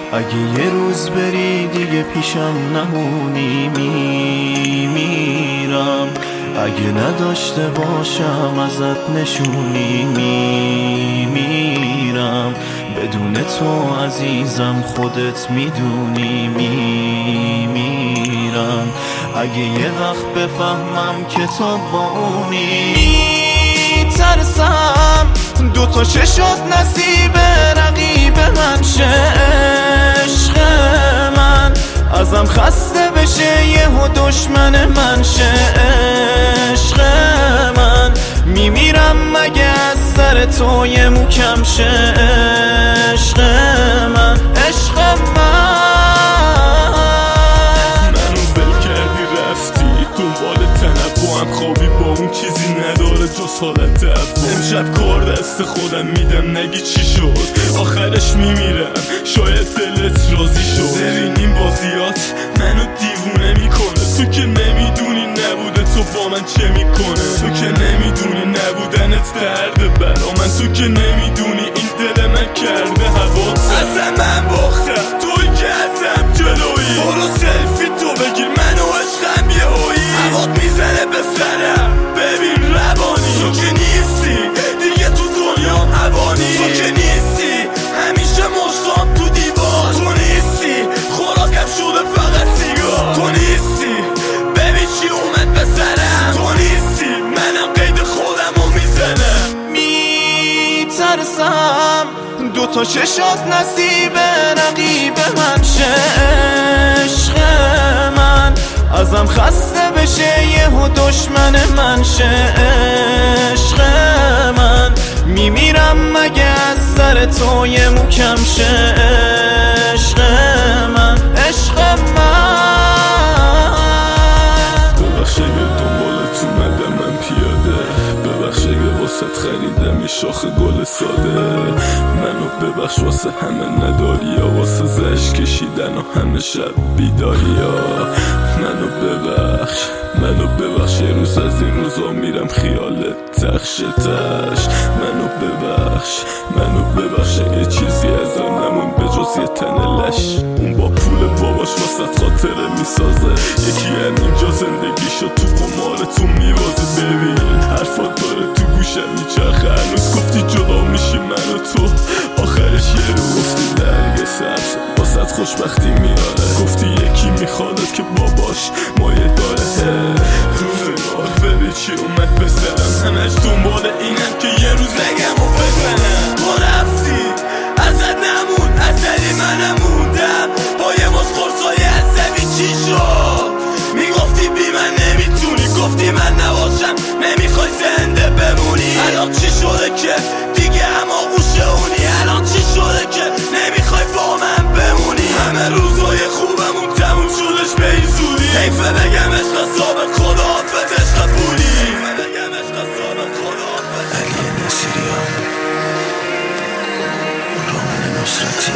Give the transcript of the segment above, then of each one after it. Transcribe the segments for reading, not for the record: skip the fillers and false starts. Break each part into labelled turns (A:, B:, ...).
A: اگه یه روز بری دیگه پیشم نمونی میمیرم، اگه نداشته باشم ازت نشونی میمیرم، بدون تو عزیزم خودت میدونی میمیرم، اگه یه وقت بفهمم که تو با اونی. میترسم دوتا ششات نصیب رقیب من شه، عشق من ازم خسته بشه یهو دشمن من شه، عشق من میمیرم مگه از سر تو یه مو کم شه، عشق من عشق من.
B: منو بل کردی رفتی دنبال تنبوام، خوابی با اون چیزی نداره جز حالت عفو. امشب کار دست خودم میدم نگی چی شد، آخرش میمیرم شاید دلت راضی شد. ببینیم بازیات منو دیوونه میکنه، تو که نمیدونی نبوده تو با من چه میکنه، تو که نمیدونی نبودنت درد برا من، تو که نمیدونی این دل من کرده حواست. اصلا من باختم توی که ازم جلویی، برو سلفی تو بگیر منو عشقم یه هایی، هوات میزنه به سرم ببین روانی، تو که نیستی دیگه تو دنیا هوانی، تو که نیستی همیشه مشتام تو دیوار، تو نیستی خوراکم شده فقط سیگار، تو نیستی ببین چی اومد به سرم، تو نیستی منم قید خودمو میزنم.
A: میترسم دوتا ششات نصیب رقیب من شه، عشق من ازم خسته بشه یهو دشمن من شه، عشق من میمیرم مگه از سر تو یه مو کم شه، عشق من عشق من.
B: ببخش اگه دنبالت اومدم من پیاده، ببخش اگه واسه خریدم یه شاخ گل ساده، منو ببخش واسه همه نداری یا واسه زشت کشیدن و همه شب بیداری ها، منو ببخش یه روز از این روزا میرم خیالت تخشتش، منو ببخش یه چیزی از نمون به جز یه تن لش، اون با پول باباش واسه خاطره میسازه، یکی اینجا زندگیشو تو قمارتون میوازه. ببین حرفات داره تو گوشم میچرخه، هنوز گفتی جدا میشی من و تو، آخرش یه رو گفتی درگ سبز واسه خوشبختی میاره، گفتی یکی میخوادت که باباش مایه داره، روزگار ببین چی اومد به سرم، همش دنبال اینم که یه روز نگم و بزنم. تو رفتی ازت نمون اثری منم موندم، با یه ماز خورسای عصبی چی شد، میگفتی بی من نمیتونی، گفتی من نباشم نمیخوای زنده بمونی، الان چی شده که دیگه هم آغوشه اونی، الان چی شده که نمیخوای با من بمونی، همه روزای خوبمون تموم شدش به این زودی، حیفه بگم عشق ثابت خدا حافظ عشق پولی، حیفه بگم عشق ثابت خدا حافظ.
C: علی نصیریان، رامین نصرتی،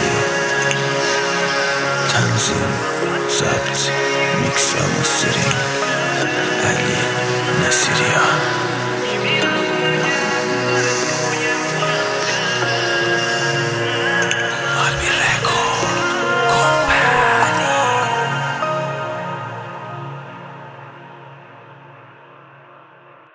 C: تنظیم، ضبط، میکس و مسترینگ علی نصیریان.